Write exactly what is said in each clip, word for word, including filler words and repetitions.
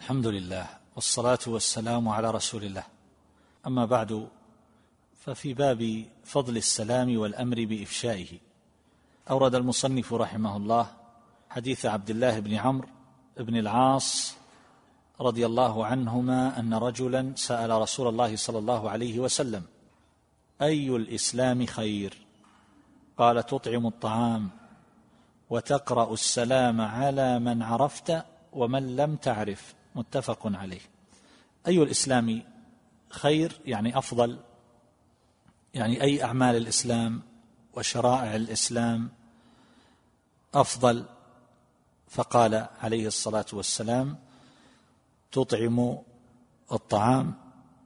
الحمد لله والصلاة والسلام على رسول الله. أما بعد، ففي باب فضل السلام والأمر بإفشائه أورد المصنف رحمه الله حديث عبد الله بن عمرو بن العاص رضي الله عنهما أن رجلا سأل رسول الله صلى الله عليه وسلم: أي الإسلام خير؟ قال: تطعم الطعام وتقرأ السلام على من عرفت ومن لم تعرف. متفق عليه. أي الإسلام خير يعني أفضل، يعني أي أعمال الإسلام وشرائع الإسلام أفضل؟ فقال عليه الصلاة والسلام: تطعم الطعام،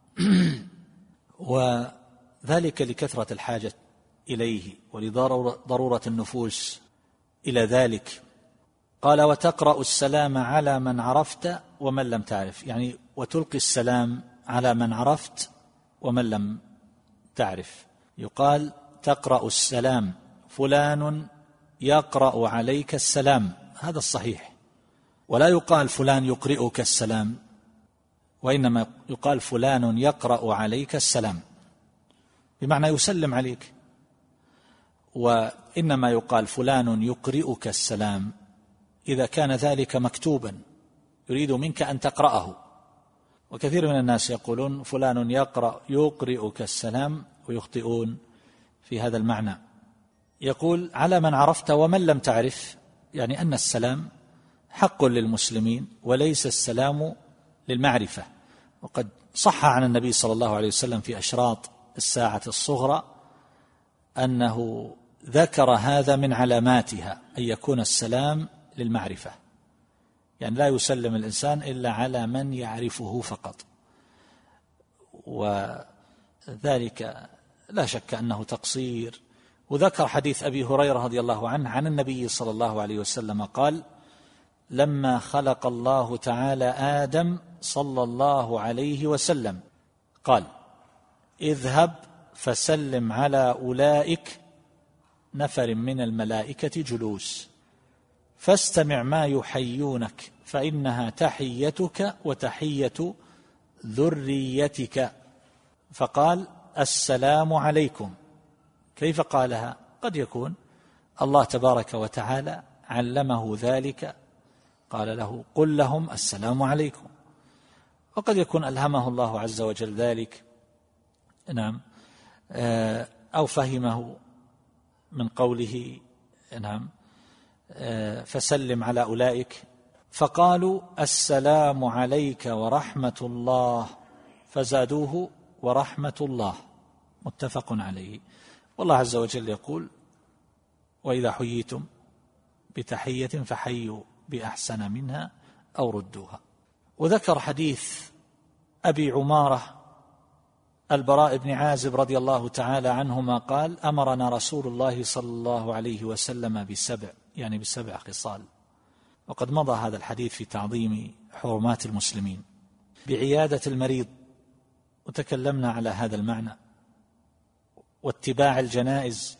وذلك لكثرة الحاجة إليه ولضرورة النفوس إلى ذلك. قال: وتقرأ السلام على من عرفت ومن لم تعرف، يعني وتلقي السلام على من عرفت ومن لم تعرف. يقال: تقرأ السلام، فلان يقرأ عليك السلام، هذا الصحيح. ولا يقال فلان يقرئك السلام، وإنما يقال فلان يقرأ عليك السلام، بمعنى يسلم عليك. وإنما يقال فلان يقرئك السلام إذا كان ذلك مكتوبا يريد منك أن تقرأه. وكثير من الناس يقولون فلان يقرأ يقرئك السلام ويخطئون في هذا المعنى. يقول: على من عرفت ومن لم تعرف، يعني أن السلام حق للمسلمين وليس السلام للمعرفة. وقد صح عن النبي صلى الله عليه وسلم في أشراط الساعة الصغرى أنه ذكر هذا من علاماتها، أن يكون السلام للمعرفة، يعني لا يسلم الإنسان إلا على من يعرفه فقط. وذلك لا شك أنه تقصير. وذكر حديث أبي هريرة رضي الله عنه عن النبي صلى الله عليه وسلم قال: لما خلق الله تعالى آدم صلى الله عليه وسلم قال: اذهب فسلم على أولئك نفر من الملائكة جلوس، فاستمع ما يحيونك، فإنها تحيتك وتحية ذريتك. فقال: السلام عليكم. كيف قالها؟ قد يكون الله تبارك وتعالى علمه ذلك، قال له: قل لهم السلام عليكم. وقد يكون ألهمه الله عز وجل ذلك، نعم، أو فهمه من قوله، نعم، فسلم على أولئك، فقالوا: السلام عليك ورحمة الله، فزادوه ورحمة الله. متفق عليه. والله عز وجل يقول: وإذا حييتم بتحية فحيوا بأحسن منها أو ردوها. وذكر حديث أبي عمارة البراء بن عازب رضي الله تعالى عنهما قال: أمرنا رسول الله صلى الله عليه وسلم بسبع، يعني بسبع خصال. وقد مضى هذا الحديث في تعظيم حرمات المسلمين: بعيادة المريض، وتكلمنا على هذا المعنى، واتباع الجنائز،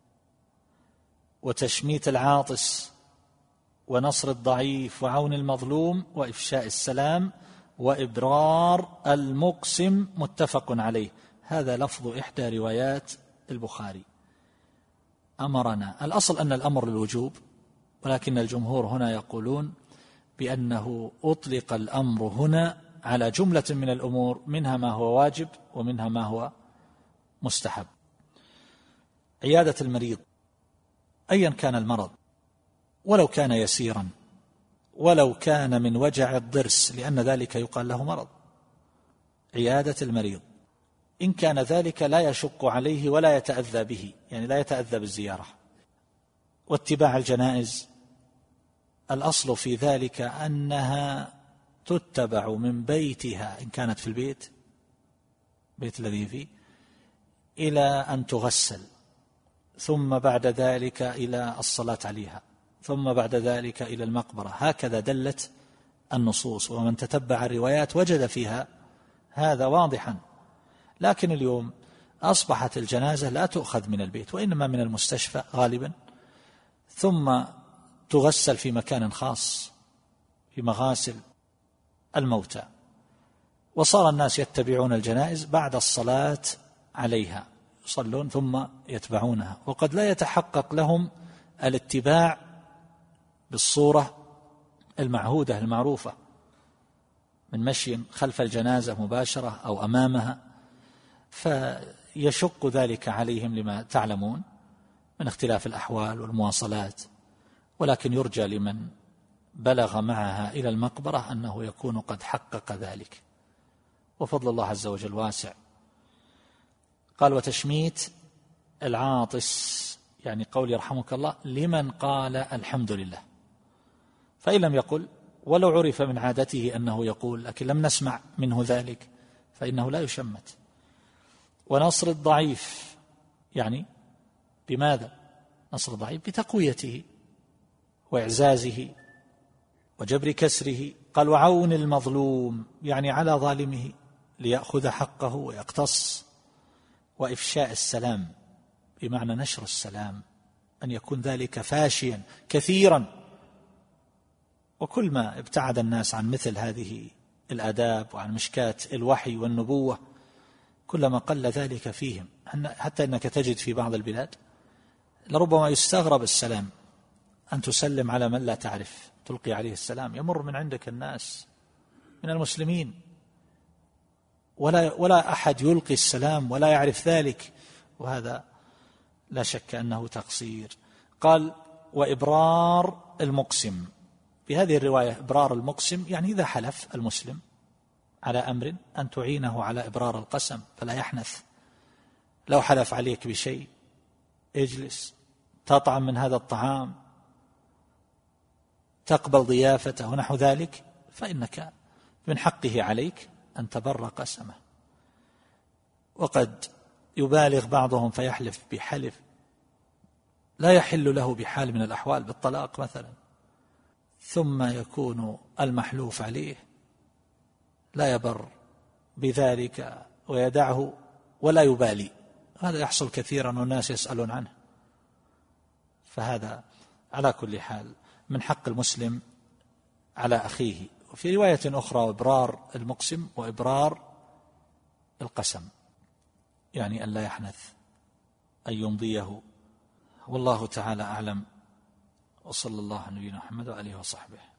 وتشميت العاطس، ونصر الضعيف، وعون المظلوم، وإفشاء السلام، وإبرار المقسم. متفق عليه. هذا لفظ إحدى روايات البخاري. أمرنا، الأصل أن الأمر للوجوب، ولكن الجمهور هنا يقولون بأنه أطلق الأمر هنا على جملة من الأمور، منها ما هو واجب ومنها ما هو مستحب. عيادة المريض أيا كان المرض، ولو كان يسيرا، ولو كان من وجع الضرس، لأن ذلك يقال له مرض. عيادة المريض إن كان ذلك لا يشق عليه ولا يتأذى به، يعني لا يتأذى بالزيارة. واتباع الجنائز، الأصل في ذلك أنها تتبع من بيتها إن كانت في البيت، بيت الذي فيه، إلى أن تغسل، ثم بعد ذلك إلى الصلاة عليها، ثم بعد ذلك إلى المقبرة. هكذا دلت النصوص، ومن تتبع الروايات وجد فيها هذا واضحا. لكن اليوم أصبحت الجنازة لا تؤخذ من البيت، وإنما من المستشفى غالبا، ثم تغسل في مكان خاص، في مغاسل الموتى، وصار الناس يتبعون الجنائز بعد الصلاة عليها، يصلون ثم يتبعونها، وقد لا يتحقق لهم الاتباع بالصورة المعهودة المعروفة من مشي خلف الجنازة مباشرة أو أمامها، فيشق ذلك عليهم لما تعلمون من اختلاف الأحوال والمواصلات، ولكن يرجى لمن بلغ معها إلى المقبرة أنه يكون قد حقق ذلك، وفضل الله عز وجل واسع. قال: وتشميت العاطس، يعني قول يرحمك الله لمن قال الحمد لله، فإن لم يقل ولو عرف من عادته أنه يقول لكن لم نسمع منه ذلك فإنه لا يشمت. ونصر الضعيف، يعني بماذا نصر الضعيف؟ بتقويته وإعزازه وجبر كسره. قال: وعون المظلوم، يعني على ظالمه ليأخذ حقه ويقتص. وإفشاء السلام، بمعنى نشر السلام، أن يكون ذلك فاشيا كثيرا، وكل ما ابتعد الناس عن مثل هذه الآداب وعن مشكات الوحي والنبوة كلما قل ذلك فيهم، حتى أنك تجد في بعض البلاد لربما يستغرب السلام، أن تسلم على من لا تعرف تلقي عليه السلام، يمر من عندك الناس من المسلمين ولا, ولا أحد يلقي السلام ولا يعرف ذلك، وهذا لا شك أنه تقصير. قال: وإبرار المقسم، بهذه الرواية إبرار المقسم يعني إذا حلف المسلم على أمر أن تعينه على إبرار القسم فلا يحنث. لو حلف عليك بشيء اجلس تطعم من هذا الطعام تقبل ضيافته ونحو ذلك، فإنك من حقه عليك أن تبر قسمه. وقد يبالغ بعضهم فيحلف بحلف لا يحل له بحال من الأحوال، بالطلاق مثلا، ثم يكون المحلوف عليه لا يبر بذلك ويدعه ولا يبالي. هذا يحصل كثيرا والناس يسألون عنه. فهذا على كل حال من حق المسلم على أخيه. وفي رواية أخرى: إبرار المقسم وإبرار القسم، يعني أن لا يحنث أن يمضيه. والله تعالى أعلم، وصلى الله على نبينا محمد وآله وصحبه.